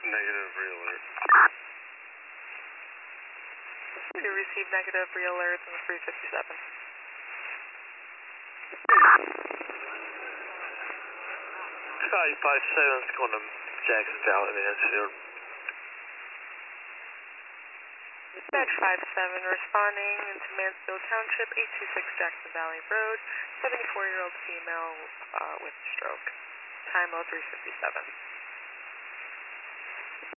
Negative re-alert. We do receive negative re-alerts on the 357. Scotty 57 is going to Jackson Valley, Mansfield. Dispatch 57 responding into Mansfield Township, 826 Jackson Valley Road, 74-year-old female with stroke. Time 0357.